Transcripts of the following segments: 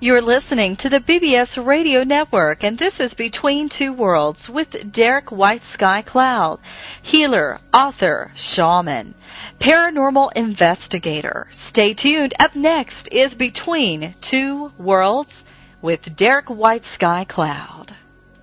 You're listening to the BBS Radio Network, and this is Between Two Worlds with Derek White Sky Cloud, healer, author, shaman, paranormal investigator. Stay tuned. Up next is Between Two Worlds with Derek White Sky Cloud.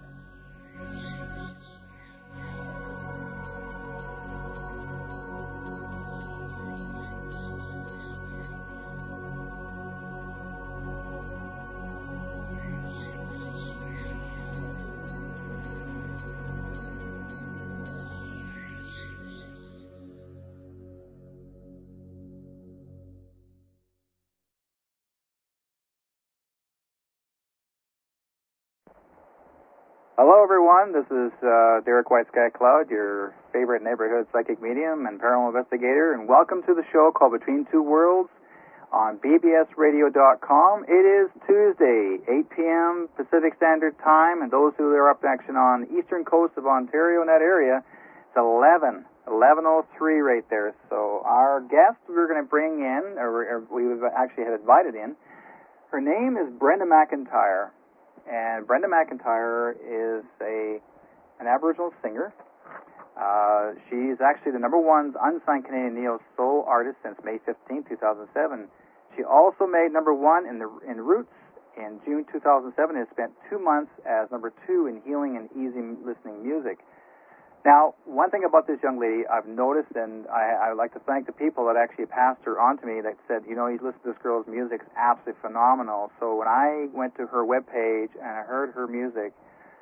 Hello, everyone. This is Derek White Sky Cloud, your favorite neighborhood psychic medium and paranormal investigator, and welcome to the show called Between Two Worlds on bbsradio.com. It is Tuesday, 8 p.m. Pacific Standard Time, and those who are up in action on the eastern coast of Ontario in that area, it's 11:03 right there. So our guest we're going to bring in, or we actually had invited in, her name is Brenda McIntyre. And Brenda McIntyre is an Aboriginal singer. She's actually the #1 unsigned Canadian neo-soul artist since May 15, 2007. She also made #1 in Roots in June 2007 and spent 2 months as #2 in Healing and Easy Listening Music. Now, one thing about this young lady I've noticed, and I would like to thank the people that actually passed her on to me that said, you listen to this girl's music, it's absolutely phenomenal. So when I went to her webpage and I heard her music,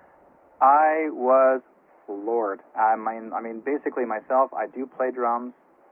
I was floored. I mean, basically myself, I do play drums,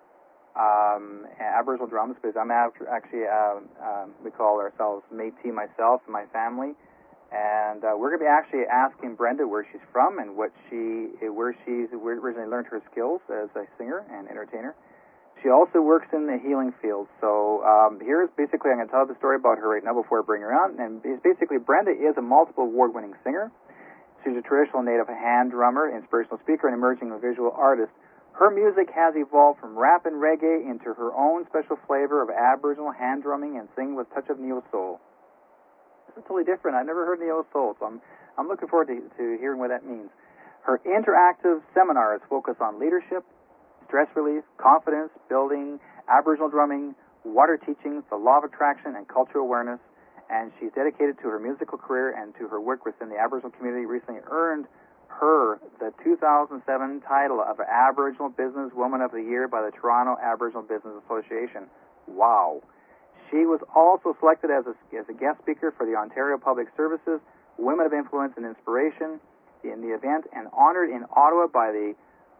Aboriginal drums, because I'm actually, we call ourselves Métis myself and my family. And we're going to be actually asking Brenda where she's from and where she originally learned her skills as a singer and entertainer. She also works in the healing field. So here's basically, I'm going to tell the story about her right now before I bring her on. And basically, Brenda is a multiple award-winning singer. She's a traditional native hand drummer, inspirational speaker, and emerging visual artist. Her music has evolved from rap and reggae into her own special flavor of Aboriginal hand drumming and singing with a touch of neo-soul. It's totally different. I've never heard neo-soul, so I'm looking forward to hearing what that means. Her interactive seminars focus on leadership, stress relief, confidence building, Aboriginal drumming, water teachings, the law of attraction, and cultural awareness. And she's dedicated to her musical career and to her work within the Aboriginal community. Recently earned her the 2007 title of Aboriginal Business Woman of the Year by the Toronto Aboriginal Business Association. Wow. She was also selected as a guest speaker for the Ontario Public Services Women of Influence and Inspiration in the event, and honored in Ottawa by the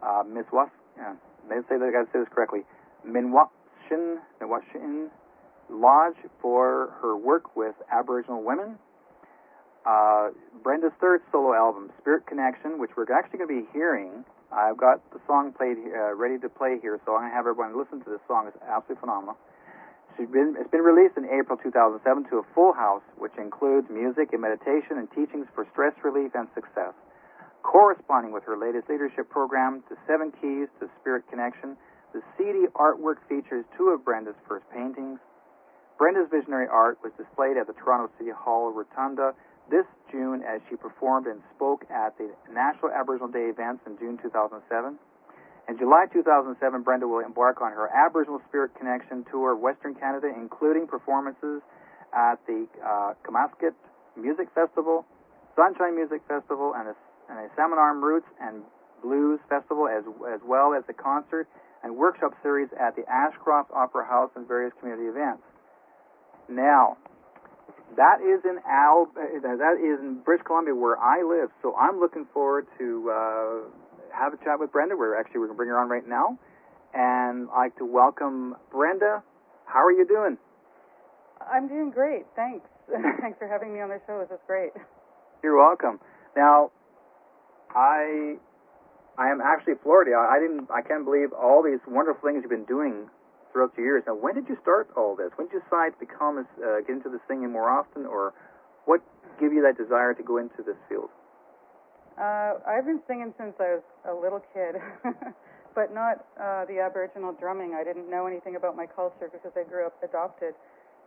Minwashin Lodge for her work with Aboriginal women. Brenda's third solo album, Spirit Connection, which we're actually going to be hearing. I've got the song played ready to play here, so I'm going to have everyone listen to this song. It's absolutely phenomenal. It's been released in April 2007 to a full house, which includes music and meditation and teachings for stress relief and success. Corresponding with her latest leadership program, The 7 Keys to Spirit Connection, the CD artwork features 2 of Brenda's first paintings. Brenda's visionary art was displayed at the Toronto City Hall Rotunda this June as she performed and spoke at the National Aboriginal Day events in June 2007. In July 2007, Brenda will embark on her Aboriginal Spirit Connection tour of Western Canada, including performances at the Kamasket Music Festival, Sunshine Music Festival, and a Seminar Roots and Blues Festival, as well as a concert and workshop series at the Ashcroft Opera House and various community events. Now, that is in British Columbia, where I live, so I'm looking forward to have a chat with Brenda. We're going to bring her on right now. And I'd like to welcome Brenda. How are you doing? I'm doing great, thanks. Thanks for having me on the show. This is great. You're welcome. Now, I am actually floored. I can't believe all these wonderful things you've been doing throughout the years. Now, when did you start all this? When did you decide to get into this singing more often, or what gave you that desire to go into this field? I've been singing since I was a little kid, but not the Aboriginal drumming. I didn't know anything about my culture because I grew up adopted.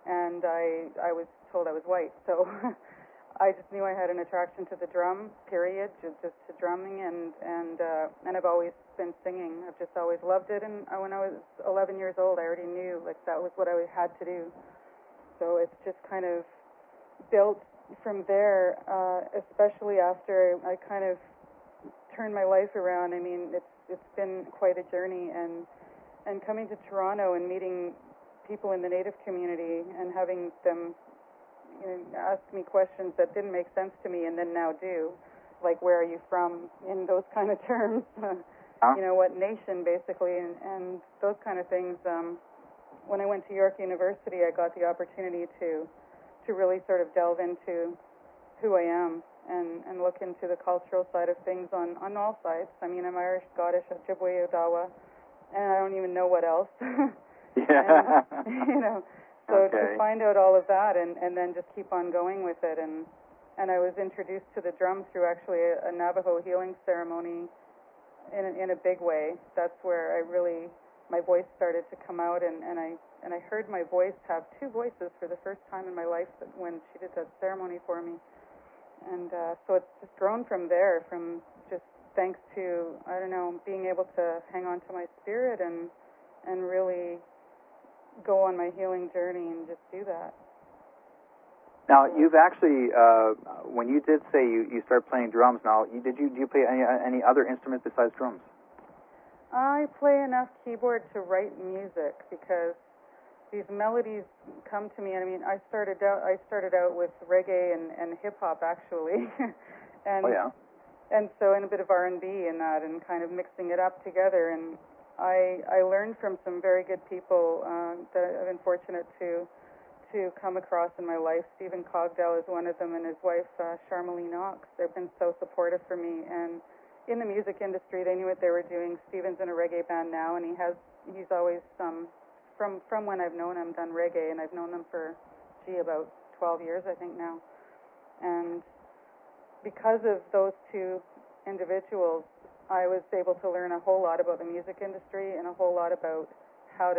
and I was told I was white, so I just knew I had an attraction to the drum, period, just to drumming, and I've always been singing. I've just always loved it, and when I was 11 years old, I already knew like that was what I had to do. So it's just kind of built from there, especially after I kind of turned my life around. I mean, it's been quite a journey, and coming to Toronto and meeting people in the Native community and having them ask me questions that didn't make sense to me and then now do, like where are you from, in those kind of terms, what nation basically, and those kind of things. When I went to York University, I got the opportunity to really sort of delve into who I am and look into the cultural side of things on all sides. I mean, I'm Irish, Scottish, Ojibwe, Odawa, and I don't even know what else. Yeah. And, so to find out all of that and then just keep on going with it. And I was introduced to the drum through actually a Navajo healing ceremony in a big way. That's where my voice started to come out, and I heard my voice have two voices for the first time in my life when she did that ceremony for me. And so it's just grown from there, from just thanks to, I don't know, being able to hang on to my spirit and really go on my healing journey and just do that. Now, you've actually, when you did say you started playing drums, now, do you play any other instruments besides drums? I play enough keyboard to write music because these melodies come to me. I mean, I started out with reggae and hip hop actually, and and so in a bit of R&B in that, and kind of mixing it up together. And I learned from some very good people that I've been fortunate to come across in my life. Stephen Cogdell is one of them, and his wife Charmalee Knox. They've been so supportive for me, and in the music industry, they knew what they were doing. Stephen's in a reggae band now, and he's always from when I've known him done reggae, and I've known them for about 12 years I think now. And because of those two individuals, I was able to learn a whole lot about the music industry and a whole lot about how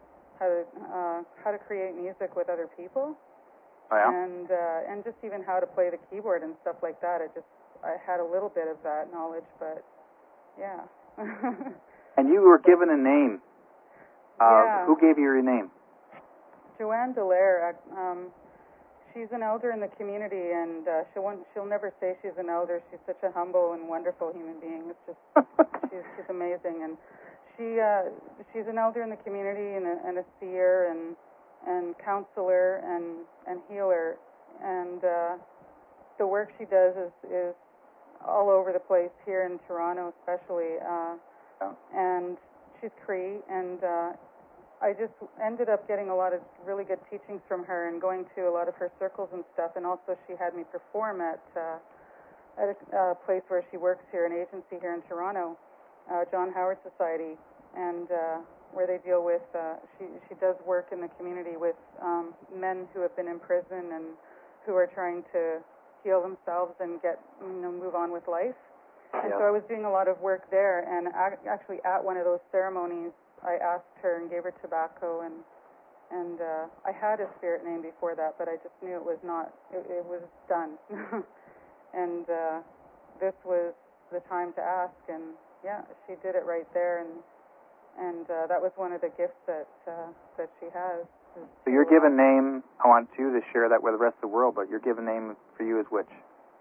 to create music with other people. Oh, yeah? And just even how to play the keyboard and stuff like that. I had a little bit of that knowledge, but yeah. And you were given a name. Yeah. Who gave you your name? Joanne Dallaire. She's an elder in the community, and she'll never say she's an elder. She's such a humble and wonderful human being. It's just she's amazing, and she's an elder in the community and a seer and counselor and healer, and the work she does is all over the place here in Toronto, especially. And she's Cree, and I just ended up getting a lot of really good teachings from her and going to a lot of her circles and stuff. And also she had me perform at a place where she works here, an agency here in Toronto, John Howard Society, and where they deal with, she does work in the community with men who have been in prison and who are trying to heal themselves and move on with life. And so I was doing a lot of work there, and actually at one of those ceremonies, I asked her and gave her tobacco, and I had a spirit name before that, but I just knew it was not, it was done. And this was the time to ask, and she did it right there, and that was one of the gifts that she has. So your given name, I want you to share that with the rest of the world, but your given name for you is which?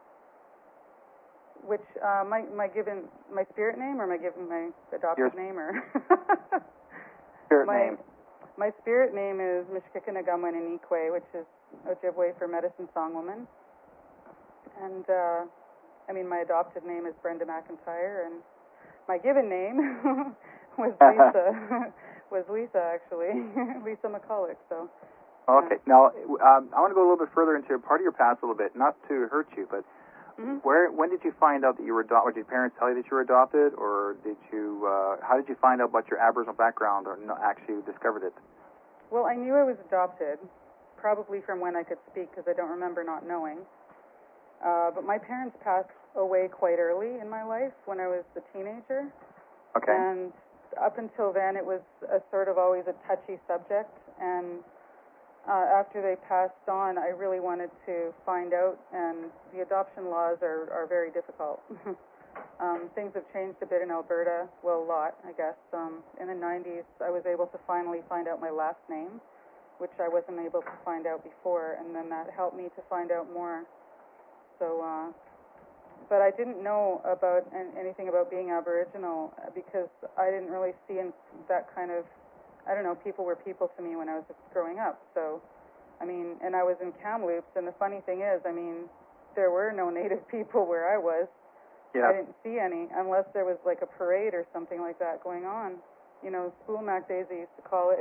Which my spirit name, or my adopted name, or spirit name? My spirit name is Mishkikinagamwaninekwe, which is Ojibwe for medicine song woman. And my adopted name is Brenda McIntyre, and my given name was Lisa. was Lisa actually, Lisa McCulloch. So. Okay. Now I want to go a little bit further into part of your past a little bit, not to hurt you, but. Mm-hmm. When did you find out that you were adopted? Did your parents tell you that you were adopted, or did you? How did you find out about your Aboriginal background, or actually discovered it? Well, I knew I was adopted, probably from when I could speak, because I don't remember not knowing. But my parents passed away quite early in my life when I was a teenager. Okay. And up until then, it was a sort of always a touchy subject, and after they passed on, I really wanted to find out, and the adoption laws are very difficult. Things have changed a bit in Alberta, well, a lot, I guess. In the 90s, I was able to finally find out my last name, which I wasn't able to find out before, and then that helped me to find out more. So, but I didn't know about anything about being Aboriginal because I didn't really see in that kind of, I don't know, people were people to me when I was growing up. So, I mean, and I was in Kamloops, and the funny thing is, I mean, there were no Native people where I was. Yeah. I didn't see any unless there was like a parade or something like that going on. You know, Spoolmac Days, they used to call it.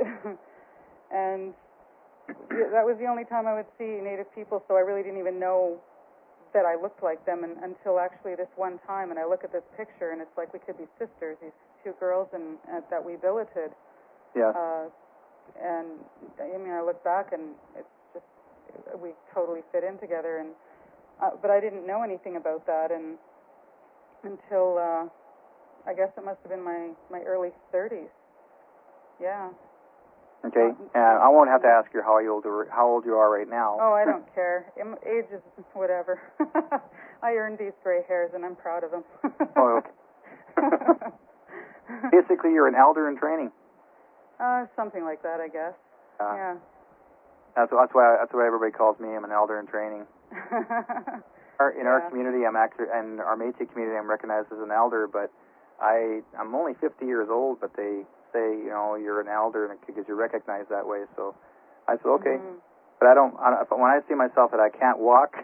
And that was the only time I would see Native people, so I really didn't even know that I looked like them until actually this one time. And I look at this picture, and it's like we could be sisters, these two girls that we billeted. Yes. And, I mean, I look back, and it's just, we totally fit in together. And but I didn't know anything about that, and until I guess it must have been my early 30s. Yeah. Okay. I won't have to ask you how old you are right now. Oh, I don't care. Age is whatever. I earned these gray hairs, and I'm proud of them. Oh, okay. Basically, you're an elder in training. Something like that, I guess. Yeah. That's why everybody calls me. I'm an elder in training. In our community, I'm actually, and our Métis community, I'm recognized as an elder, but I'm only 50 years old, but they say, you know, you're an elder because you're recognized that way. So I said, okay. Mm-hmm. But when I see myself that I can't walk,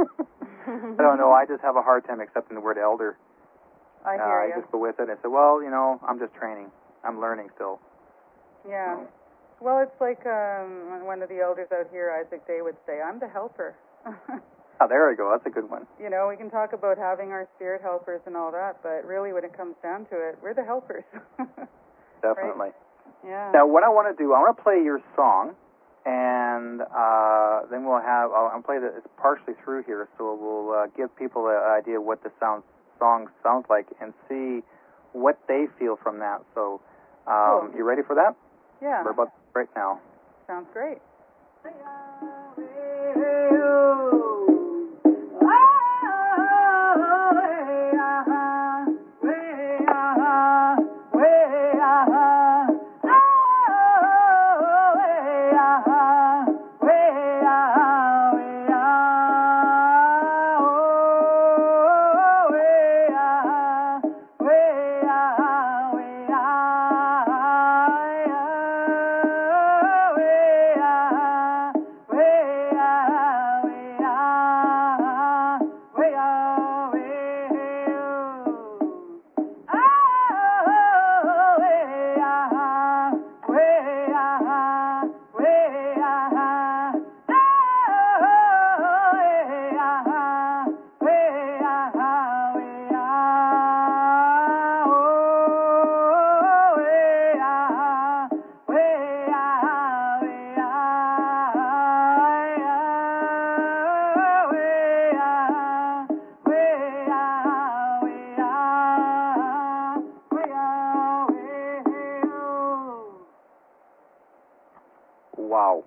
I don't know, I just have a hard time accepting the word elder. I hear you. I just go with it. I say, well, you know, I'm just training. I'm learning still. Yeah. Well, it's like one of the elders out here, Isaac Day, would say, I'm the helper. Oh, there we go. That's a good one. You know, we can talk about having our spirit helpers and all that, but really when it comes down to it, we're the helpers. Definitely. Right? Yeah. Now, what I want to do, I want to play your song, and then we'll have, I'll play it's partially through here, so we'll give people an idea what the song sounds like and see what they feel from that. So, cool. You ready for that? Yeah. We're about right now. Sounds great. Wow.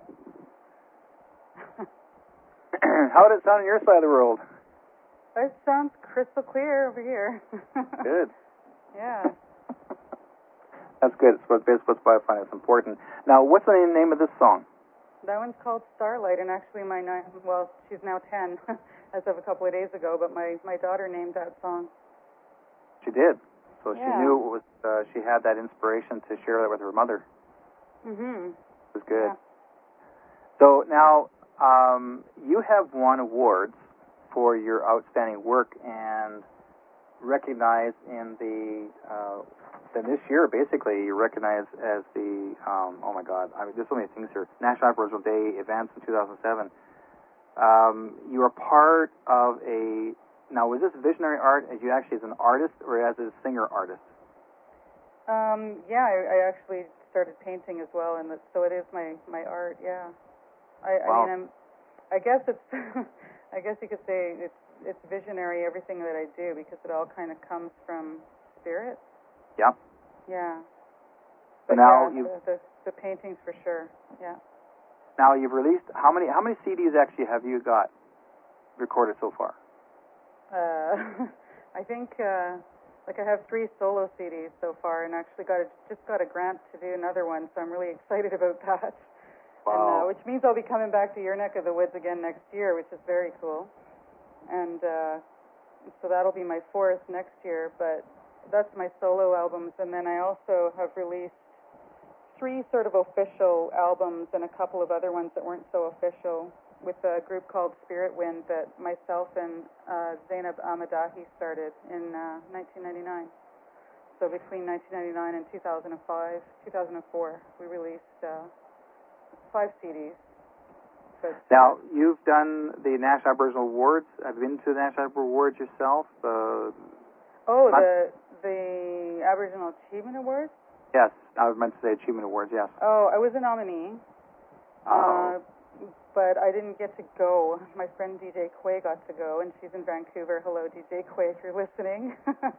How did it sound on your side of the world? It sounds crystal clear over here. Good. Yeah. That's good. That's what I find is important. Now, what's the name of this song? That one's called Starlight, and actually she's now 10 as of a couple of days ago, but my daughter named that song. She did. So she knew it was, she had that inspiration to share that with her mother. Mm-hmm. It was good. Yeah. So now, you have won awards for your outstanding work and recognized in then this year, basically, you're recognized as the, oh my God, I mean, there's so many things here, National Aboriginal Day events in 2007. You are part of now was this visionary art as you actually as an artist or as a singer-artist? Yeah, I actually started painting as well, and so it is my art, yeah. Wow. I mean, I guess it's, I guess you could say it's visionary, everything that I do, because it all kind of comes from spirit. Yeah. Yeah. But now yeah, the paintings for sure. Yeah. Now you've released how many CDs actually have you got recorded so far? I think I have 3 solo CDs so far, and actually just got a grant to do another one, so I'm really excited about that. Wow. And, which means I'll be coming back to your neck of the woods again next year, which is very cool. And so that'll be my 4th next year, but that's my solo albums. And then I also have released 3 sort of official albums and a couple of other ones that weren't so official with a group called Spirit Wind that myself and Zainab Ahmadahi started in 1999. So between 1999 and 2004, we released 5 CDs. But, now, you've done the National Aboriginal Awards. Have you been to the National Aboriginal Awards yourself? the Aboriginal Achievement Awards? Yes, I was meant to say Achievement Awards, yes. Oh, I was a nominee. But I didn't get to go. My friend DJ Quay got to go, and she's in Vancouver. Hello, DJ Quay, if you're listening.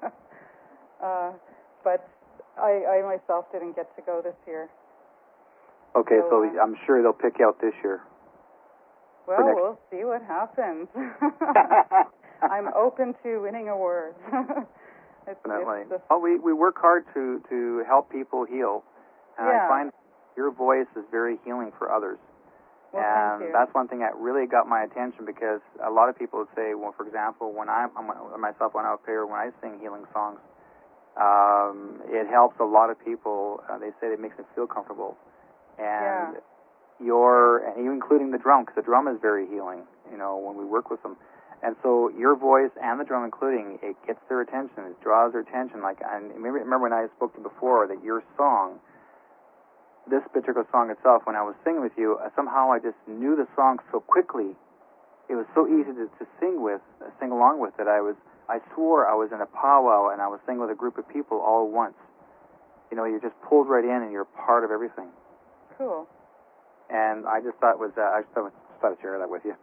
But I myself didn't get to go this year. Okay, so I'm sure they'll pick you out this year. Well, we'll see what happens. I'm open to winning awards. Definitely. We work hard to help people heal, and I find your voice is very healing for others. Well, and that's one thing that really got my attention, because a lot of people would say, well, for example, when I sing healing songs, it helps a lot of people. They say it makes them feel comfortable. And and even including the drum, because the drum is very healing, when we work with them. And so your voice and the drum including, it gets their attention, it draws their attention. And remember when I spoke to you before that your song, this particular song itself, when I was singing with you, somehow I just knew the song so quickly. It was so easy to sing along with that I swore I was in a powwow and I was singing with a group of people all at once. You're just pulled right in and you're part of everything. Cool. And I just thought I thought I'd share that with you.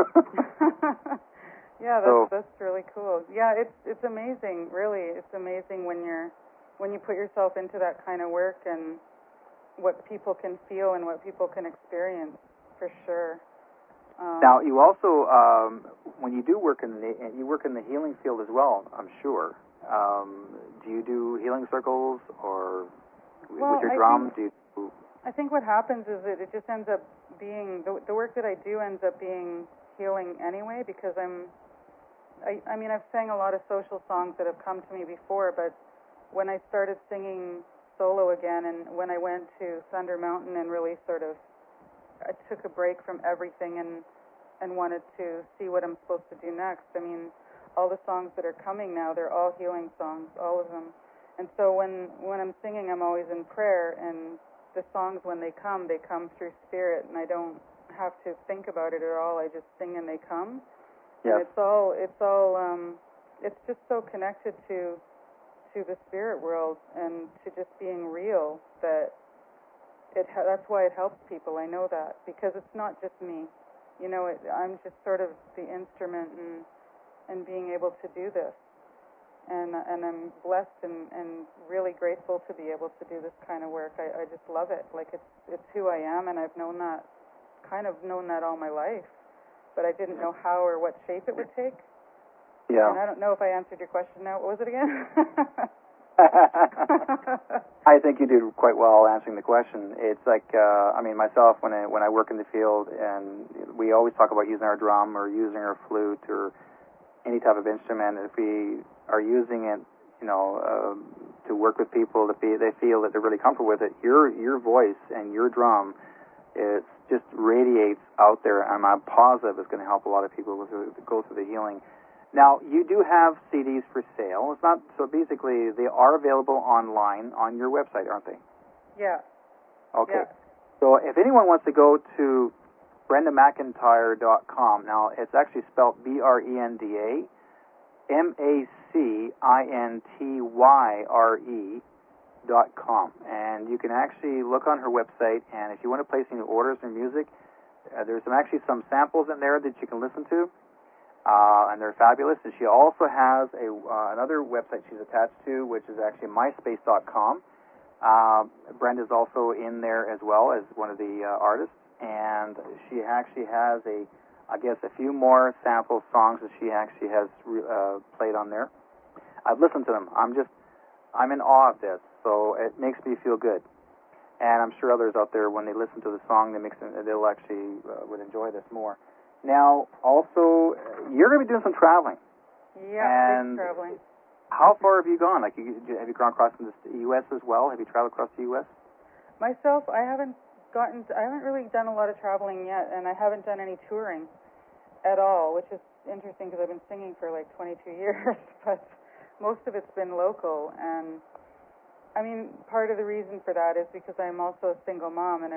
Yeah, that's really cool. Yeah, it's amazing, really. It's amazing when you put yourself into that kind of work and what people can feel and what people can experience, for sure. Now, you also, when you do work in the healing field as well, I'm sure. Do you do healing circles or with your drum? I think what happens is that it just ends up being the work that I do ends up being healing anyway, because I've sang a lot of social songs that have come to me before, but when I started singing solo again, and when I went to Thunder Mountain and really I took a break from everything and wanted to see what I'm supposed to do next. All the songs that are coming now, they're all healing songs, all of them. And so when I'm singing, I'm always in prayer, and the songs, when they come through spirit, and I don't have to think about it at all. I just sing and they come. Yes. And it's just so connected to the spirit world and to just being real that that's why it helps people. I know that, because it's not just me. I'm just sort of the instrument and being able to do this. And I'm blessed and really grateful to be able to do this kind of work. I just love it. It's who I am, and I've known that all my life, but I didn't know how or what shape it would take. Yeah. And I don't know if I answered your question now. What was it again? I think you did quite well answering the question. It's like, myself, when I work in the field, and we always talk about using our drum or using our flute or any type of instrument, if we are using it, to work with people, they feel that they're really comfortable with it. Your voice and your drum, it just radiates out there, and I'm positive it's going to help a lot of people go through the healing. Now, you do have CDs for sale. It's not so. Basically, they are available online on your website, aren't they? Yeah. Okay. Yeah. So, if anyone wants to go to BrendaMcIntyre.com, now it's actually spelled BrendaMacIntyre.com, and you can actually look on her website. And if you want to place any orders for music, there's actually some samples in there that you can listen to. And they're fabulous. And she also has another website she's attached to, which is actually myspace.com. Brenda's also in there as well as one of the artists. and she actually has a few more sample songs that she actually has played on there. I've listened to them. I'm in awe of this, so it makes me feel good. And I'm sure others out there, when they listen to the song, they'll actually would enjoy this more. Now, also, you're going to be doing some traveling. Yeah, big traveling. How far have you gone? Like, have you gone across the U.S. as well? Have you traveled across the U.S.? Myself, I haven't really done a lot of traveling yet, and I haven't done any touring at all, which is interesting because I've been singing for like 22 years, but most of it's been local. And I mean, part of the reason for that is because I'm also a single mom, and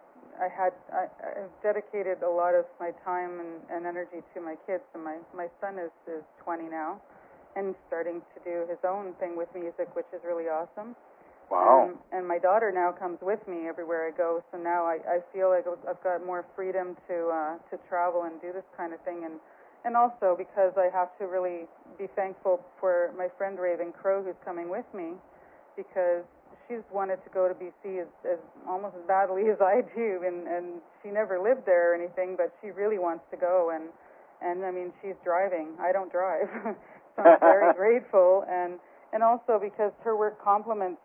I've dedicated a lot of my time and energy to my kids. And my son is 20 now, and starting to do his own thing with music, which is really awesome. Wow. And my daughter now comes with me everywhere I go, so now I feel like I've got more freedom to travel and do this kind of thing, and also because I have to really be thankful for my friend Raven Crow, who's coming with me, because she's wanted to go to BC as almost as badly as I do, and she never lived there or anything, but she really wants to go, and I mean, she's driving. I don't drive, so I'm very grateful, and also because her work complements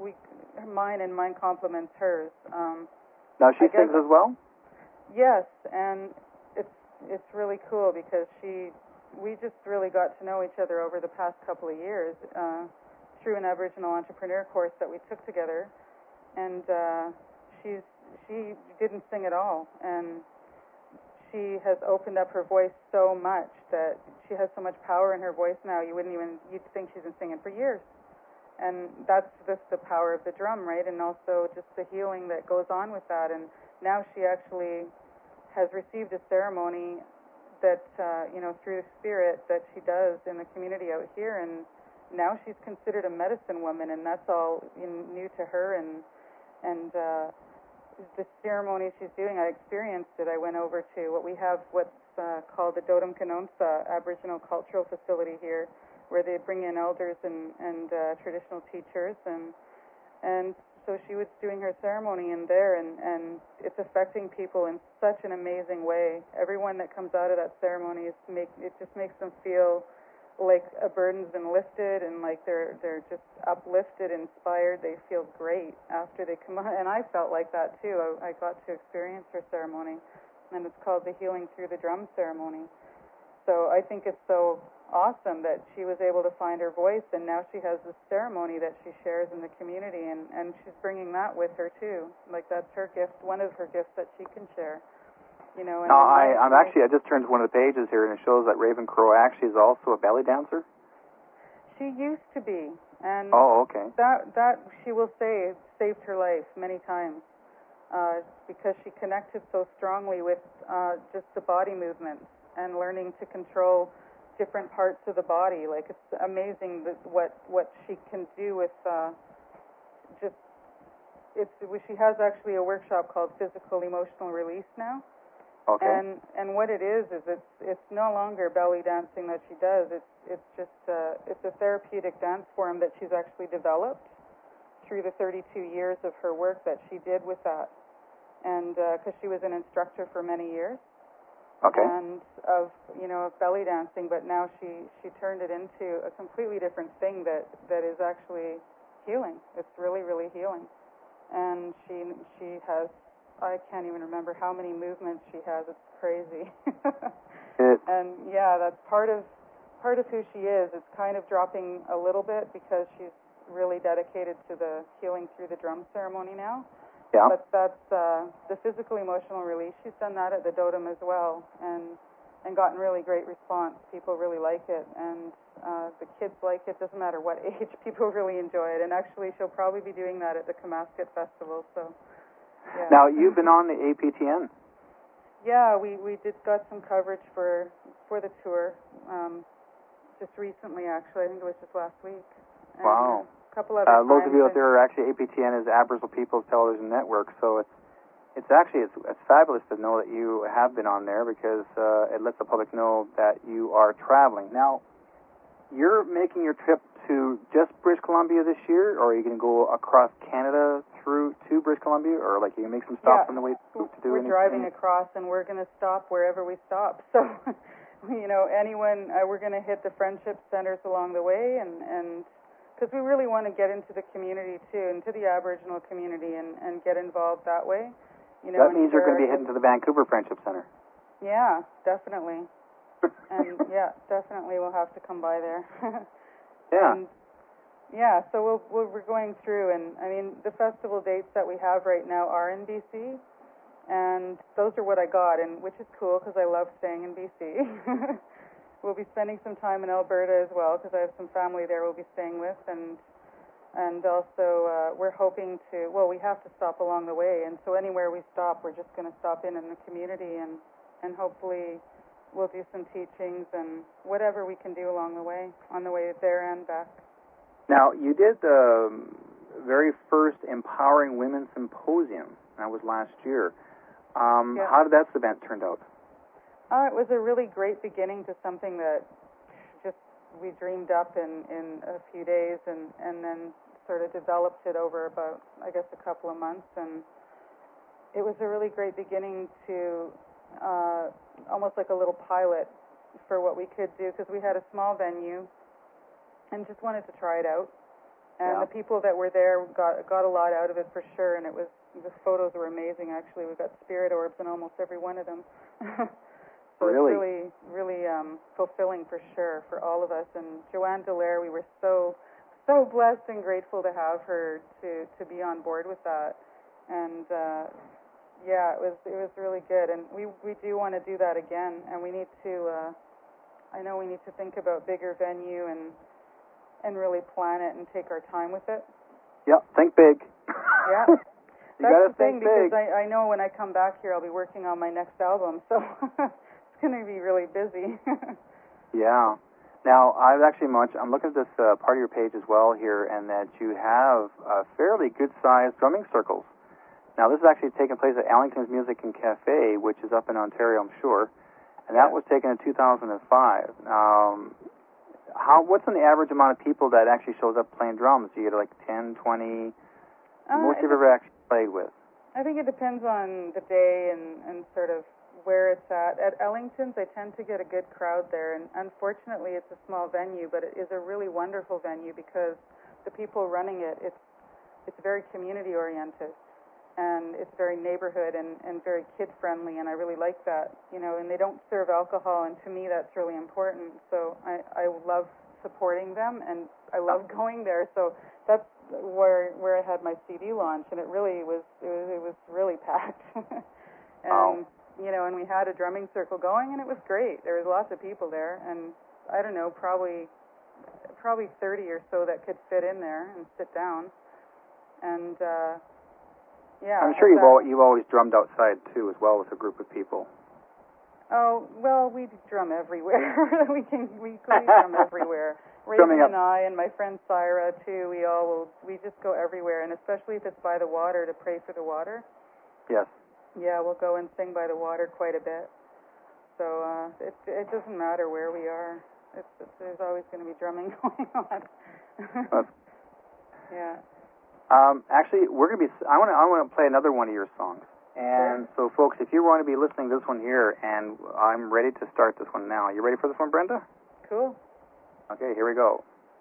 mine complements hers. Now she sings as well? Yes, and it's really cool because we just really got to know each other over the past couple of years through an Aboriginal entrepreneur course that we took together, and she didn't sing at all, and she has opened up her voice so much that she has so much power in her voice now, you'd think she's been singing for years. And that's just the power of the drum, right? And also just the healing that goes on with that. And now she actually has received a ceremony that, through the spirit that she does in the community out here. And now she's considered a medicine woman, and that's all new to her. And the ceremony she's doing, I experienced it. I went over to what's called the Dodum Canonsa Aboriginal Cultural Facility here, where they bring in elders and traditional teachers, and so she was doing her ceremony in there, and it's affecting people in such an amazing way. Everyone that comes out of that ceremony, it just makes them feel like a burden's been lifted, and like they're just uplifted, inspired. They feel great after they come out, and I felt like that too. I got to experience her ceremony, and it's called the Healing Through the Drum ceremony. So I think it's so awesome that she was able to find her voice, and now she has this ceremony that she shares in the community, and she's bringing that with her too. Like, that's her gift, one of her gifts that she can share. And I just turned to one of the pages here, and it shows that Raven Crow actually is also a belly dancer. She used to be, and okay. That she will say saved her life many times, because she connected so strongly with just the body movements and learning to control different parts of the body. Like, it's amazing what she can do with she has actually a workshop called Physical Emotional Release now. Okay. And what it is it's no longer belly dancing that she does. It's just it's a therapeutic dance form that she's actually developed through the 32 years of her work that she did with that, and because she was an instructor for many years. Okay. And of belly dancing, but now she turned it into a completely different thing that is actually healing. It's really, really healing. And she has, I can't even remember how many movements she has. It's crazy. And yeah, that's part of who she is. It's kind of dropping a little bit because she's really dedicated to the Healing Through the Drum ceremony now. Yeah. But that's the Physical Emotional Release. She's done that at the Dodum as well, and gotten really great response. People really like it, and the kids like it. Doesn't matter what age, people really enjoy it. And actually, she'll probably be doing that at the Kamasket Festival. So, yeah. Now, you've been on the APTN. Yeah, we got some coverage for the tour just recently. Actually, I think it was just last week. And wow. Couple other times. Those of you out there, actually, APTN is Aboriginal People's Television Network, so it's fabulous to know that you have been on there, because it lets the public know that you are traveling. Now, you're making your trip to just British Columbia this year, or are you going to go across Canada to British Columbia, or like you make some stops on the way to do We're driving across, and we're going to stop wherever we stop. So, anyone, we're going to hit the friendship centers along the way, and because we really want to get into the community too, into the Aboriginal community, and get involved that way. That means you're going to be heading to the Vancouver Friendship Center. Yeah, definitely. And definitely we'll have to come by there. Yeah. And, so we're going through, and I mean the festival dates that we have right now are in BC, and those are what I got, and which is cool because I love staying in BC. We'll be spending some time in Alberta as well because I have some family there we'll be staying with, and also we're hoping to, we have to stop along the way, and so anywhere we stop, we're just going to stop in the community, and hopefully we'll do some teachings and whatever we can do along the way, on the way there and back. Now, you did the very first Empowering Women Symposium. That was last year. How did that event turn out? It was a really great beginning to something that just we dreamed up in a few days, and then sort of developed it over about, I guess, a couple of months. And it was a really great beginning to almost like a little pilot for what we could do, because we had a small venue and just wanted to try it out. And the people that were there got a lot out of it for sure, and the photos were amazing, actually. We got spirit orbs in almost every one of them. So really? It's really fulfilling for sure for all of us. And Joanne Dallaire, we were so blessed and grateful to have her to be on board with that. And it was really good. And we do want to do that again. And we need to I know we need to think about bigger venue and really plan it and take our time with it. Yep, think big. Yeah. That's the thing, big. because I know when I come back here I'll be working on my next album, so it's going to be really busy. Yeah. Now, I'm looking at this part of your page as well here, and that you have fairly good-sized drumming circles. Now, this is actually taking place at Allington's Music and Cafe, which is up in Ontario, I'm sure, and that was taken in 2005. What's the average amount of people that actually shows up playing drums? Do you get like 10, 20? Most you've ever actually played with? I think it depends on the day and sort of where it's at. At Ellington's, I tend to get a good crowd there, and unfortunately it's a small venue, but it is a really wonderful venue because the people running it's very community-oriented, and it's very neighborhood and very kid-friendly, and I really like that, and they don't serve alcohol, and to me that's really important, so I love supporting them, and I love going there, so that's where I had my CD launch, and it was really packed. And and we had a drumming circle going, and it was great. There was lots of people there, and I don't know, probably 30 or so that could fit in there and sit down. And I'm sure you've always drummed outside too, as well, with a group of people. Oh well, we drum everywhere. we drum everywhere. Raven and I and my friend Syra too. We just go everywhere, and especially if it's by the water, to pray for the water. Yes. Yeah, we'll go and sing by the water quite a bit. So it doesn't matter where we are. There's always going to be drumming going on. Yeah. Actually, I want to play another one of your songs. And so, folks, if you want to be listening to this one here, and I'm ready to start this one now. You ready for this one, Brenda? Cool. Okay, here we go.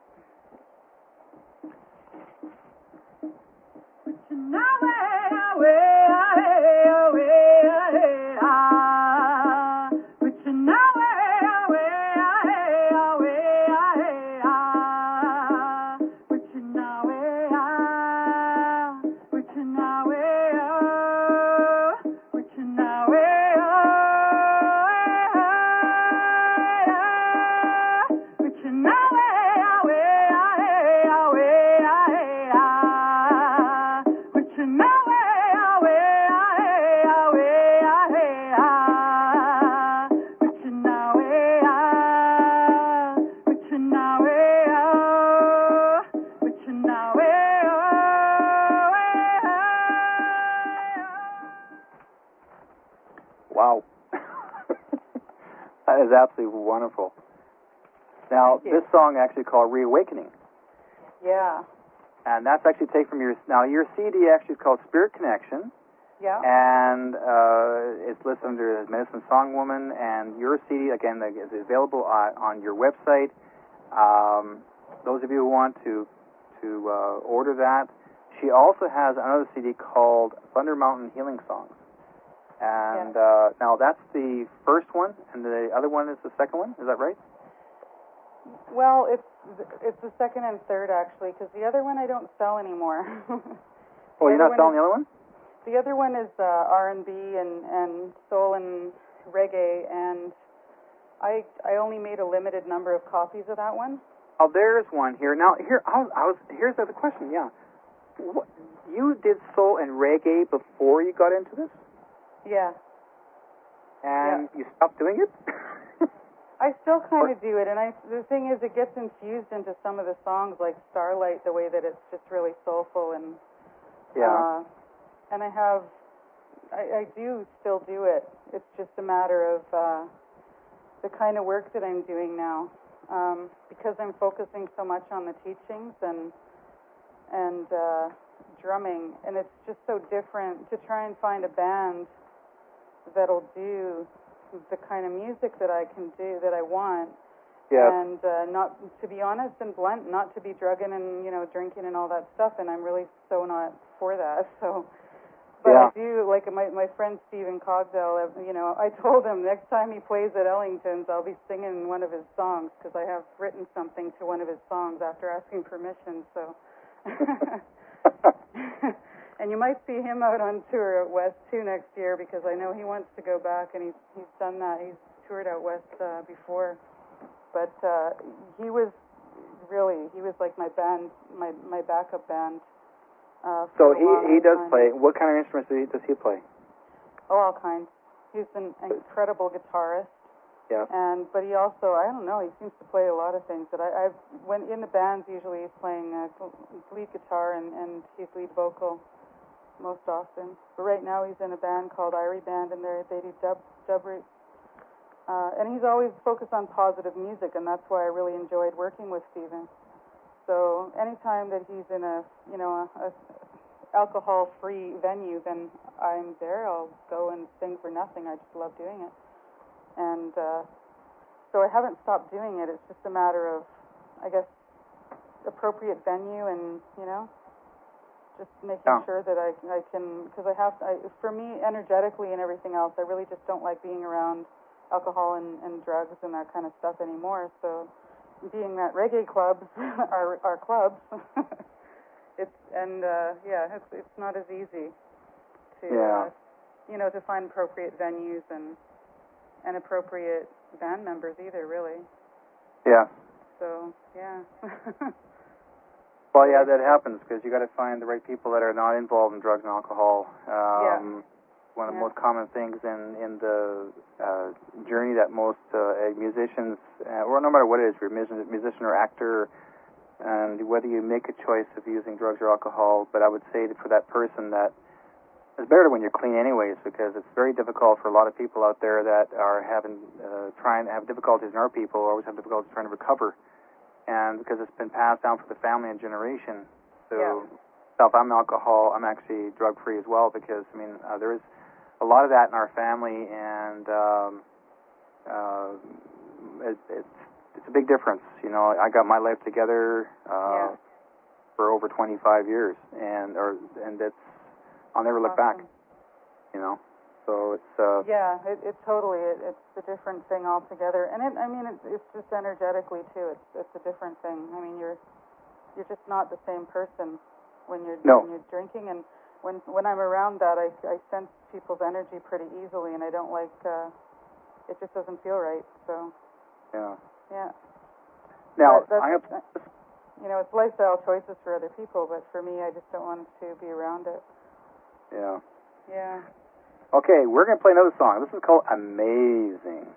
Wow. That is absolutely wonderful. Now, this song actually called Reawakening. Yeah. And that's actually taken from your CD actually is called Spirit Connection. Yeah. And it's listed under Medicine Song Woman, and your CD, again, is available on your website. Those of you who want to order that. She also has another CD called Thunder Mountain Healing Songs. And now that's the first one, and the other one is the second one. Is that right? Well, it's the second and third, actually, because the other one I don't sell anymore. Oh, you're not selling the other one? The other one is R&B and soul and reggae, and I only made a limited number of copies of that one. Oh, there's one here. Now, here's the other question, yeah. You did soul and reggae before you got into this? Yeah. And you stopped doing it? I still kind of do it, and the thing is, it gets infused into some of the songs, like Starlight, the way that it's just really soulful, and and I do still do it. It's just a matter of the kind of work that I'm doing now, because I'm focusing so much on the teachings and drumming, and it's just so different to try and find a band that'll do the kind of music that I can do, that I want. Yeah. And not, to be honest and blunt, not to be drugging and, drinking and all that stuff, and I'm really so not for that. So, but I do, like my friend Stephen Cogdell, I told him next time he plays at Ellington's, I'll be singing one of his songs, because I have written something to one of his songs after asking permission, so... And you might see him out on tour out west too next year, because I know he wants to go back, and he's done that. He's toured out west before, but he was like my band, my backup band. So he does play. What kind of instruments does he play? Oh, all kinds. He's an incredible guitarist. Yeah. But he also, I don't know, he seems to play a lot of things. That when in the bands, usually he's playing lead guitar and he's lead vocal most often. But right now he's in a band called Irie Band, and they do dub roots. And he's always focused on positive music, and that's why I really enjoyed working with Stephen. So anytime that he's in a alcohol-free venue, then I'm there. I'll go and sing for nothing. I just love doing it. And so I haven't stopped doing it. It's just a matter of, I guess, appropriate venue and, just making sure that I can, because for me, energetically and everything else, I really just don't like being around alcohol and drugs and that kind of stuff anymore. So being that reggae clubs are clubs, it's not as easy to, to find appropriate venues and appropriate band members either, really. Yeah. So, yeah. Well, yeah, that happens, because you got to find the right people that are not involved in drugs and alcohol. One of the most common things in the journey that most musicians, or no matter what it is, if you're a musician or actor, and whether you make a choice of using drugs or alcohol, but I would say that for that person that it's better when you're clean anyways, because it's very difficult for a lot of people out there that are trying to have difficulties, and our people always have difficulties trying to recover, and because it's been passed down from the family and generation. So, I'm alcohol, I'm actually drug-free as well, because, there is a lot of that in our family, and it's a big difference. I got my life together for over 25 years, and it's, I'll never look back, so it's... it's totally, it's a different thing altogether, and it's just energetically, too, it's a different thing. You're just not the same person when you're drinking, and when I'm around that, I sense people's energy pretty easily, and I don't like, it just doesn't feel right, so... Yeah. Now, it's lifestyle choices for other people, but for me, I just don't want to be around it. Yeah. Yeah. Okay, we're going to play another song. This is called Amazing.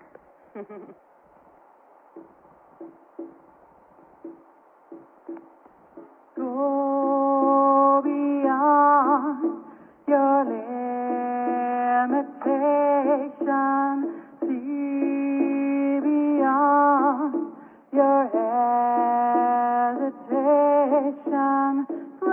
Go beyond your limitation, see beyond your hesitation.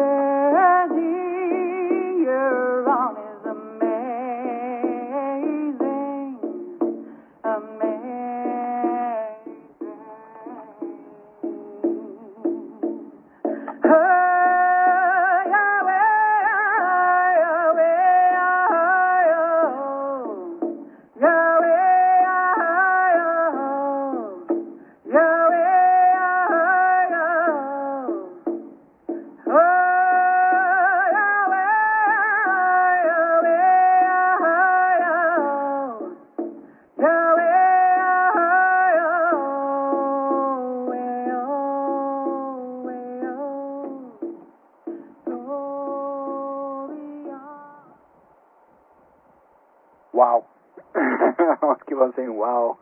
Betty, your run is amazing, amazing. Wow. I'll keep on saying wow.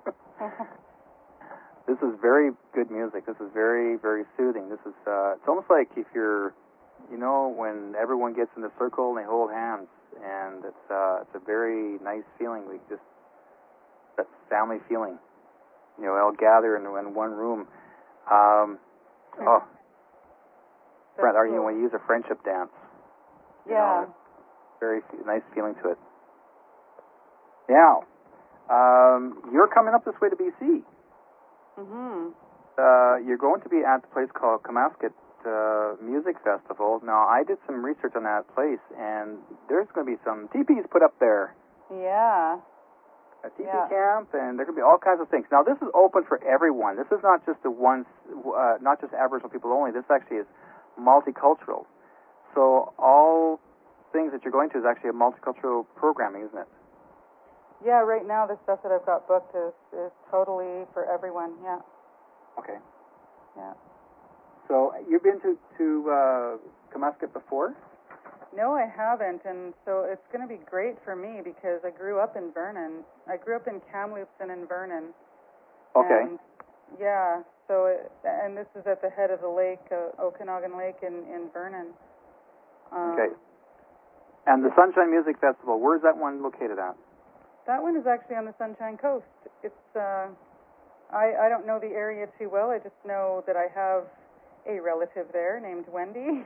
This is very good music. This is very, very soothing. This is, it's almost like if you're, you know, when everyone gets in a circle and they hold hands, and it's a very nice feeling. We just, that family feeling. You know, all gather in one room. Oh, Brent, you know, when you use a friendship dance. Yeah. You know, very nice feeling to it. Now, you're coming up this way to BC. Mhm. You're going to be at the place called Kamasket Music Festival. Now, I did some research on that place, and there's going to be some teepees put up there. Yeah. A teepee camp, and there could be all kinds of things. Now, this is open for everyone. This is not just not just Aboriginal people only. This actually is multicultural. So all things that you're going to is actually a multicultural programming, isn't it? Yeah, right now the stuff that I've got booked is totally for everyone, yeah. Okay. Yeah. So you've been to Kamasket before? No, I haven't, and so it's going to be great for me because I grew up in Vernon. I grew up in Kamloops and in Vernon. Okay. And, yeah, so and this is at the head of the lake, Okanagan Lake in Vernon. Okay. And the Sunshine Music Festival, where's that one located at? That one is actually on the Sunshine Coast. It's I don't know the area too well. I just know that I have a relative there named Wendy.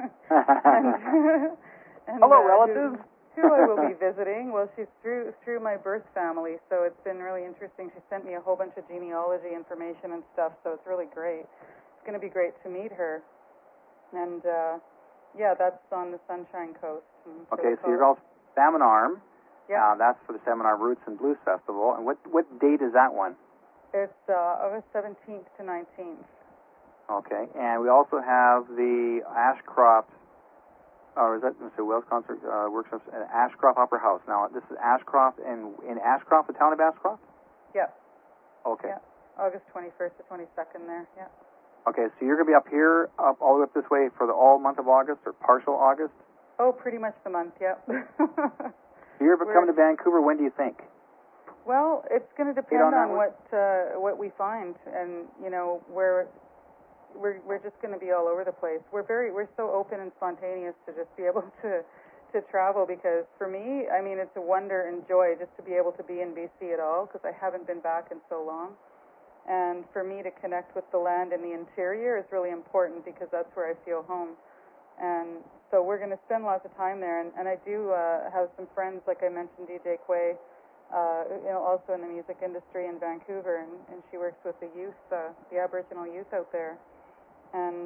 and hello, relatives. Who I will be visiting. Well, she's through my birth family, so it's been really interesting. She sent me a whole bunch of genealogy information and stuff, so it's really great. It's going to be great to meet her. And yeah, that's on the Sunshine Coast. Okay, so you're also Salmon Arm. Yeah. That's for the Salmon Arm Roots and Blues Festival. And what date is that one? It's August 17th to 19th. Okay, and we also have the Ashcroft, or is that Mr. Wells concert workshops at Ashcroft Opera House. Now, this is Ashcroft, and in Ashcroft, the town of Ashcroft? Yeah. Okay. Yeah. August 21st to 22nd there, yeah. Okay, so you're going to be up here, all the way up this way for the all month of August, or partial August? Oh, pretty much the month, yeah. You're coming to Vancouver, when do you think? Well, it's going to depend on what we find, and, you know, we're just going to be all over the place. We're so open and spontaneous to just be able to travel, because for me, I mean, it's a wonder and joy just to be able to be in BC at all, because I haven't been back in so long. And for me to connect with the land in the interior is really important, because that's where I feel home. And so we're going to spend lots of time there. And I do have some friends, like I mentioned, DJ Quay, you know, also in the music industry in Vancouver, and she works with the youth, the Aboriginal youth out there. And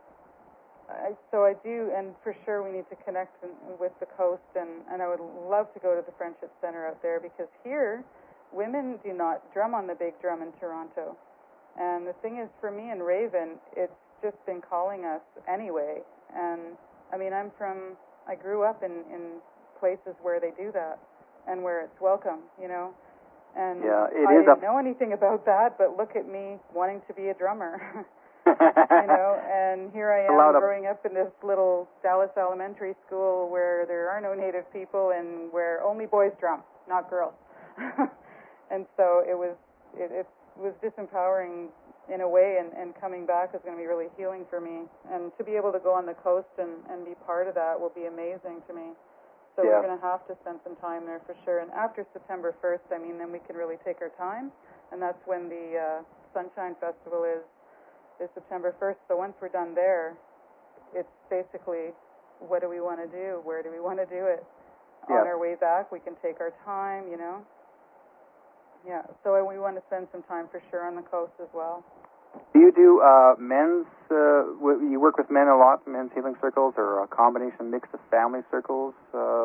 so I do, and for sure we need to connect with the coast, and I would love to go to the Friendship Center out there, because here, women do not drum on the big drum in Toronto. And the thing is, for me in Raven, it's just been calling us anyway. And, I mean, I grew up in places where they do that, and where it's welcome, you know. And yeah, I didn't know anything about that, but look at me wanting to be a drummer. You know, and here I am growing up in this little Dallas elementary school where there are no Native people and where only boys drum, not girls. And so it was disempowering in a way, and coming back is going to be really healing for me. And to be able to go on the coast and be part of that will be amazing to me. So we're going to have to spend some time there for sure. And after September 1st, I mean, then we can really take our time, and that's when the Sunshine Festival is September 1st. So once we're done there, it's basically, what do we want to do? Where do we want to do it? Yeah. On our way back, we can take our time, you know. Yeah, so we want to spend some time for sure on the coast as well. Do you do men's, you work with men a lot, men's healing circles, or a combination mix of family circles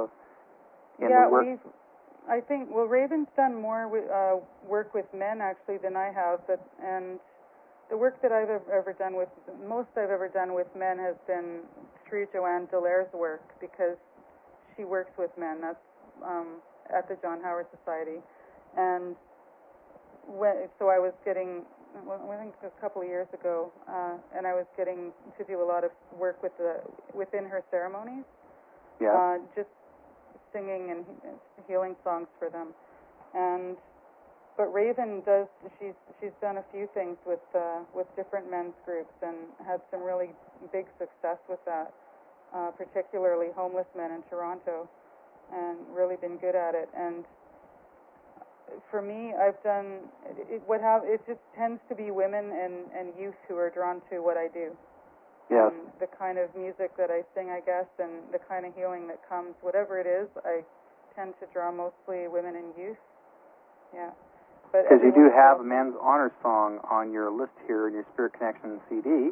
in the work? I think, well, Raven's done more work with men, actually, than I have, and the work that I've ever done with, most I've ever done with men has been through Joanne Dallaire's work, because she works with men. That's at the John Howard Society. And so I was getting, I think a couple of years ago, and I was getting to do a lot of work within her ceremonies. Yeah. Just singing and healing songs for them. But Raven does, she's done a few things with different men's groups and had some really big success with that, particularly homeless men in Toronto, and really been good at it. And for me, I've done, it just tends to be women and youth who are drawn to what I do. Yes. The kind of music that I sing, I guess, and the kind of healing that comes, whatever it is, I tend to draw mostly women and youth. Yeah. Because you do have a men's honor song on your list here in your Spirit Connection CD.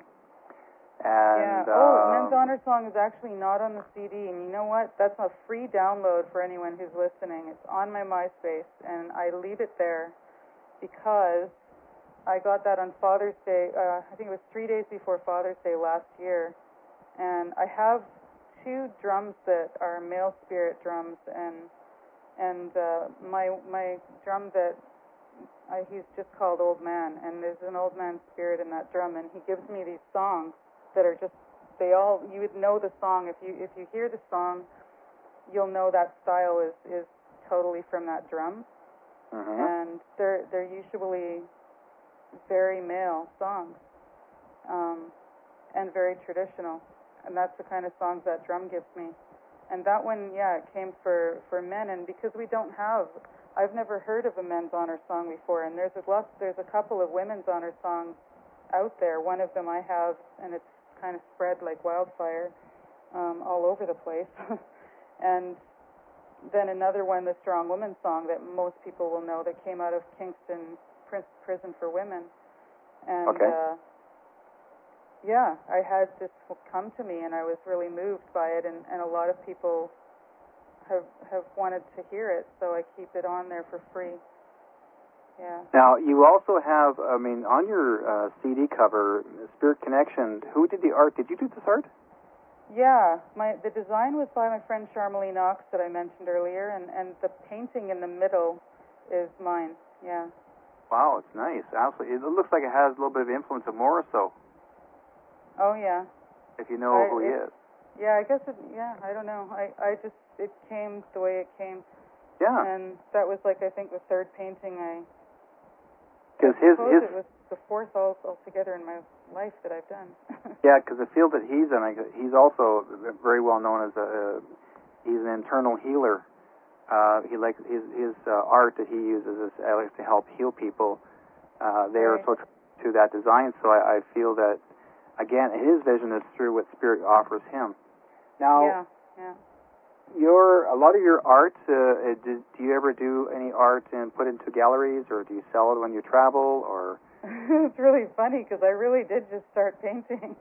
And, Men's honor song is actually not on the CD, and you know what? That's a free download for anyone who's listening. It's on my MySpace, and I leave it there because I got that on Father's Day. I think it was 3 days before Father's Day last year, and I have 2 drums that are male spirit drums, and my drum that he's just called Old Man, and there's an old man spirit in that drum, and he gives me these songs that are just, you would know the song. If you hear the song, you'll know that style is totally from that drum. Mm-hmm. And they're usually very male songs, and very traditional, and that's the kind of songs that drum gives me. And that one, it came for men, and because I've never heard of a men's honor song before, and there's a couple of women's honor songs out there. One of them I have, and it's kind of spread like wildfire all over the place. And then another one, the Strong Woman song that most people will know, that came out of Kingston Prison for Women. And okay. I had this come to me, and I was really moved by it, and a lot of people have wanted to hear it, so I keep it on there for free. Yeah. Now, you also have, on your CD cover, Spirit Connection, who did the art? Did you do this art? Yeah. The design was by my friend Charmalee Knox that I mentioned earlier, and the painting in the middle is mine. Yeah. Wow, it's nice. Absolutely. It looks like it has a little bit of influence of Morrisseau. Oh, yeah. If you know who he is. Yeah, I guess I don't know. It came the way it came. Yeah. And that was I think the third painting Because it was the fourth altogether in my life that I've done. Yeah, because the field that he's in, he's also very well known as he's an internal healer. He likes his art that he uses to help heal people. They are so true to that design. So I feel that, again, his vision is through what Spirit offers him. Now, a lot of your art, do you ever do any art and put into galleries, or do you sell it when you travel, or? It's really funny because I really did just start painting.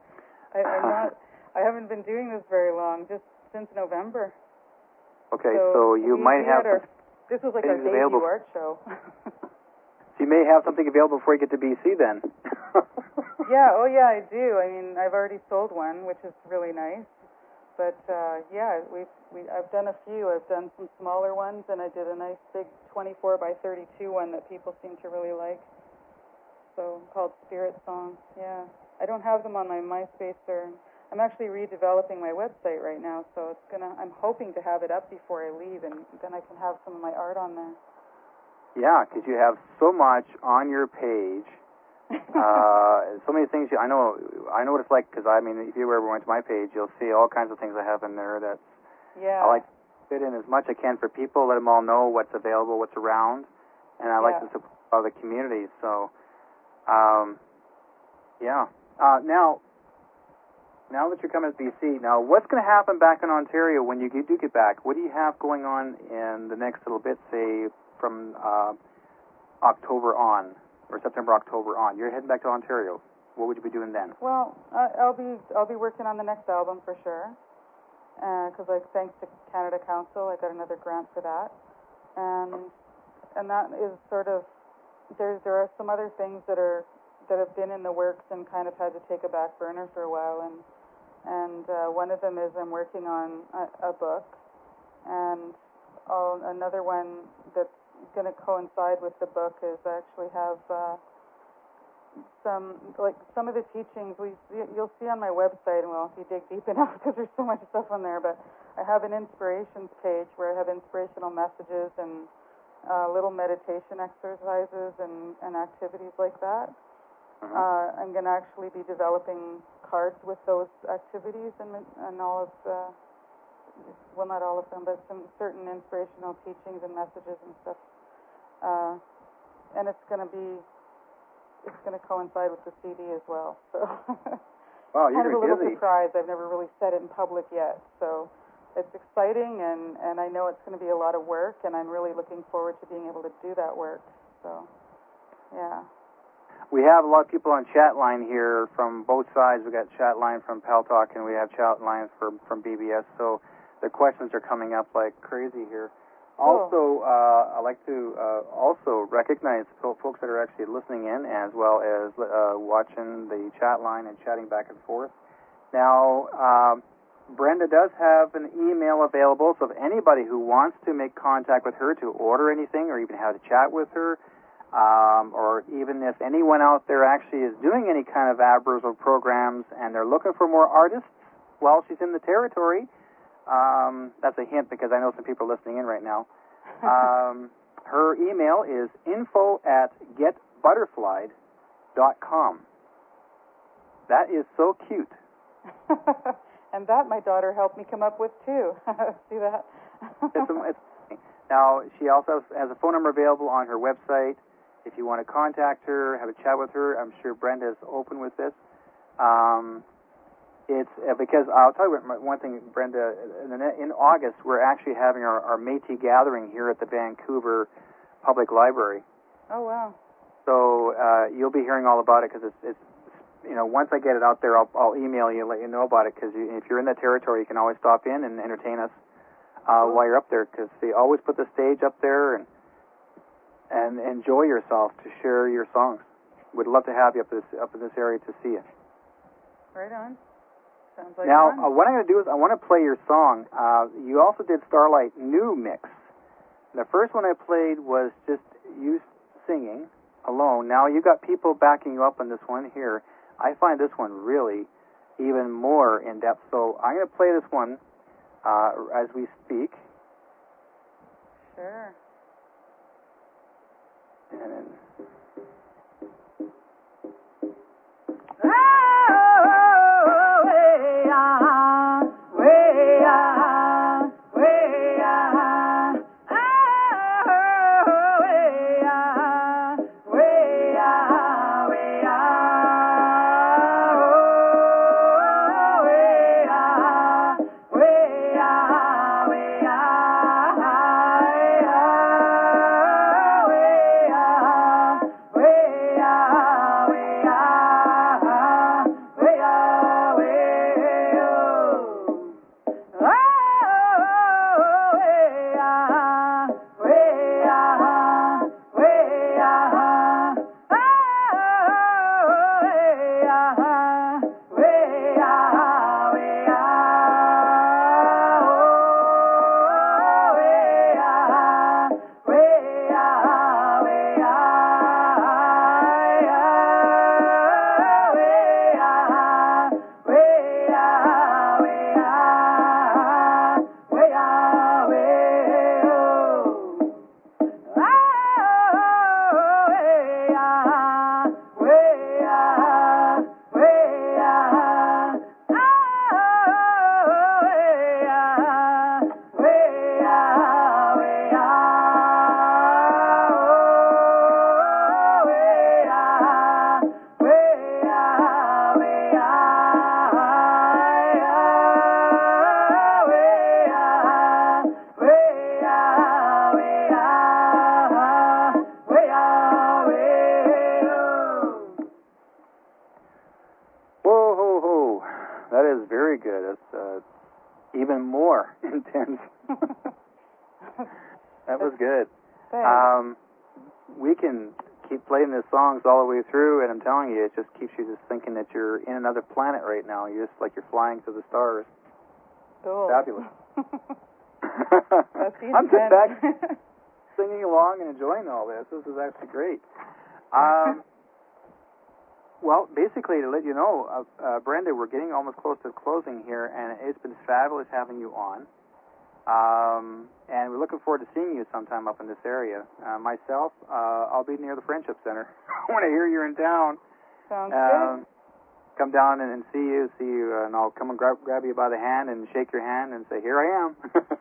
I haven't been doing this very long, just since November. Okay, so you might have. This was like our debut art show. So you may have something available before you get to BC then. Yeah, I do. I've already sold one, which is really nice. But I've done a few. I've done some smaller ones, and I did a nice big 24 by 32 one that people seem to really like. So called Spirit Song. Yeah, I don't have them on my MySpace, or I'm actually redeveloping my website right now. So I'm hoping to have it up before I leave, and then I can have some of my art on there. Yeah, because you have so much on your page. So many things. I know what it's like, because if you ever went to my page, you'll see all kinds of things I have in there that I like to fit in as much as I can for people, let them all know what's available, what's around, and I like to support the community. So, now, Now that you're coming to BC, now what's going to happen back in Ontario when you do get back? What do you have going on in the next little bit, say from October on, or September, October on? You're heading back to Ontario. What would you be doing then? Well, I'll be working on the next album for sure, because thanks to Canada Council, I got another grant for that, and that is sort of there are some other things that have been in the works and kind of had to take a back burner for a while, and one of them is I'm working on a book, and another one that's going to coincide with the book is I actually have some of the teachings you'll see on my website, and well, if you dig deep enough, because there's so much stuff on there, but I have an inspirations page where I have inspirational messages and little meditation exercises and activities like that. I'm going to actually be developing cards with those activities and all of the, well, not all of them, but some certain inspirational teachings and messages and stuff. And it's going to coincide with the CD as well. So wow, you're kind of a little busy. surprise. I've never really said it in public yet, so it's exciting, and I know it's going to be a lot of work, and I'm really looking forward to being able to do that work. So, yeah. We have a lot of people on chat line here from both sides. We've got chat line from Pal Talk, and we have chat lines from BBS, so the questions are coming up like crazy here. Also, I'd like to also recognize folks that are actually listening in, as well as watching the chat line and chatting back and forth. Now, Brenda does have an email available, so if anybody who wants to make contact with her to order anything or even have a chat with her, or even if anyone out there actually is doing any kind of ABRAs or programs and they're looking for more artists while she's in the territory, that's a hint because I know some people are listening in right now. Her email is info@getbutterflied.com. That is so cute. And that my daughter helped me come up with too. See that? Now, she also has a phone number available on her website. If you want to contact her, have a chat with her, I'm sure Brenda is open with this. It's because I'll tell you one thing, Brenda. In August, we're actually having our Métis gathering here at the Vancouver Public Library. Oh wow! So you'll be hearing all about it because it's once I get it out there, I'll email you and let you know about it. Because if you're in the territory, you can always stop in and entertain us while you're up there. Because they always put the stage up there and enjoy yourself to share your songs. We'd love to have you up in this area to see it. Right on. Sounds like now, fun. what I'm going to do is I want to play your song. You also did Starlight New Mix. The first one I played was just you singing alone. Now you got people backing you up on this one here. I find this one really even more in depth. So I'm going to play this one as we speak. Sure. And then good. It's even more intense. That was good. We can keep playing these songs all the way through, and I'm telling you, it just keeps you just thinking that you're in another planet right now. You're just like you're flying through the stars. Cool. Fabulous. That's I'm just back singing along and enjoying all this. This is actually great. Well, basically, to let you know, Brenda, we're getting almost close to closing here, and it's been fabulous having you on. And we're looking forward to seeing you sometime up in this area. Myself, I'll be near the Friendship Center when I hear you're in town. Sounds good. Come down and see you, and I'll come and grab you by the hand and shake your hand and say, "Here I am."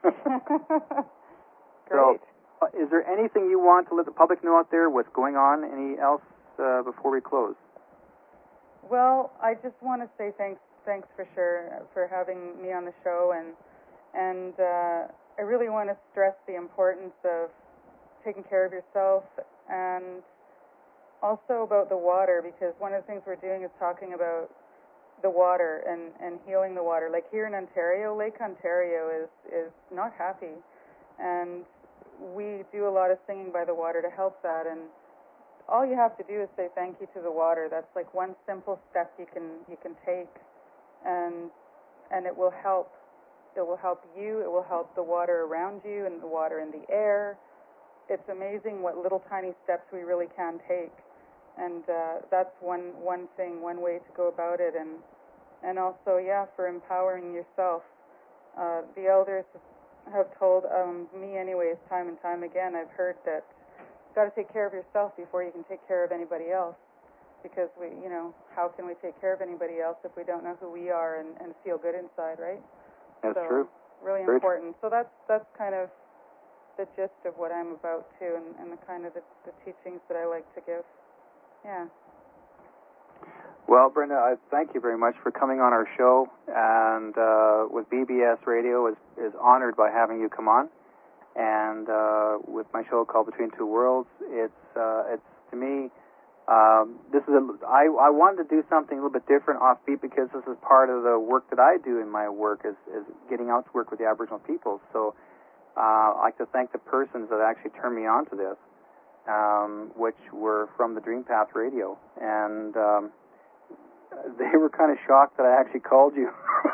Great. So, is there anything you want to let the public know out there? What's going on? Any else before we close? Well, I just want to say thanks for sure for having me on the show, and I really want to stress the importance of taking care of yourself and also about the water, because one of the things we're doing is talking about the water and healing the water. Like here in Ontario, Lake Ontario is not happy, and we do a lot of singing by the water to help that, and all you have to do is say thank you to the water. That's like one simple step you can take, and it will help. It will help you. It will help the water around you and the water in the air. It's amazing what little tiny steps we really can take, and that's one thing, one way to go about it, and also for empowering yourself. The elders have told me, anyways, time and time again. I've heard that you've got to take care of yourself before you can take care of anybody else, because how can we take care of anybody else if we don't know who we are and feel good inside, right? That's true. Really Very important. So that's kind of the gist of what I'm about too, and the kind of the teachings that I like to give. Yeah. Well, Brenda, I thank you very much for coming on our show, and with BBS Radio is honored by having you come on, and with my show called Between Two Worlds, it's to me, this is I wanted to do something a little bit different, offbeat, because this is part of the work that I do in my work is getting out to work with the Aboriginal peoples. So I'd like to thank the persons that actually turned me on to this, which were from the Dream Path Radio, and they were kind of shocked that I actually called you.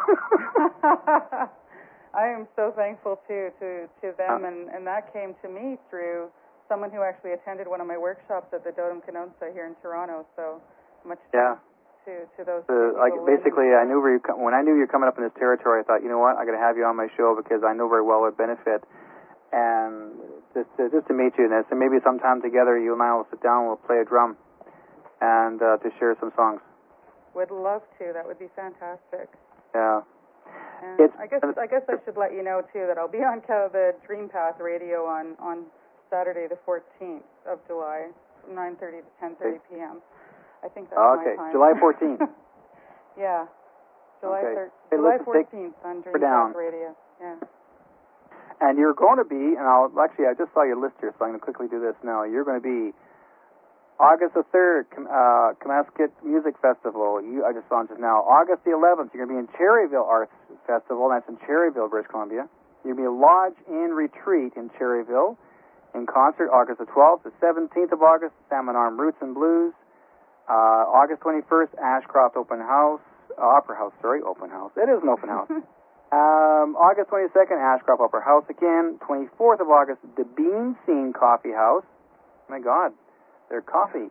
I am so thankful to them, and that came to me through someone who actually attended one of my workshops at the Dodom Canonsa here in Toronto. So much thanks to those people. Basically, I knew when I knew you were coming up in this territory, I thought, you know what, I got to have you on my show because I know very well it would benefit, and just to meet you in this, and maybe sometime together you and I will sit down, we'll play a drum, and to share some songs. Would love to. That would be fantastic. Yeah. And I guess I should let you know too that I'll be on the Dream Path Radio on Saturday the 14th of July from 9:30 to 10:30 p.m. I think that's my time. July 14th. Yeah. July 14th on Dream Path Radio. Yeah. And you're going to be, and I just saw your list here, so I'm going to quickly do this now. You're going to be August the 3rd, Kamasket Music Festival. I just saw it just now. August the 11th, you're going to be in Cherryville Arts Festival. That's in Cherryville, British Columbia. You're going to be Lodge Inn Retreat in Cherryville. In concert, August the 12th. The 17th of August, Salmon Arm Roots and Blues. August 21st, Ashcroft Opera House. Open House. It is an open house. August 22nd, Ashcroft Opera House again. 24th of August, the Bean Scene Coffee House. My God. Their coffee.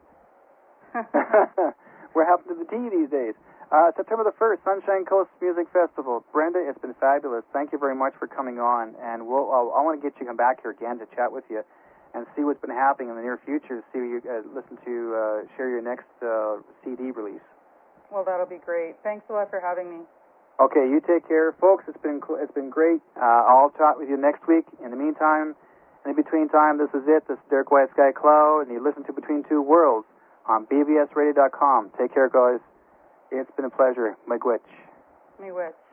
What happened to the tea these days? September the 1st, Sunshine Coast Music Festival. Brenda, it's been fabulous. Thank you very much for coming on. And I want to get you to come back here again to chat with you and see what's been happening in the near future, see you share your next CD release. Well, that'll be great. Thanks a lot for having me. Okay, you take care. Folks, it's been great. I'll chat with you next week. In the meantime, in between time, this is it. This is Derek White Sky Cloud, and you listen to Between Two Worlds on bbsradio.com. Take care, guys. It's been a pleasure. Miigwech. Miigwech.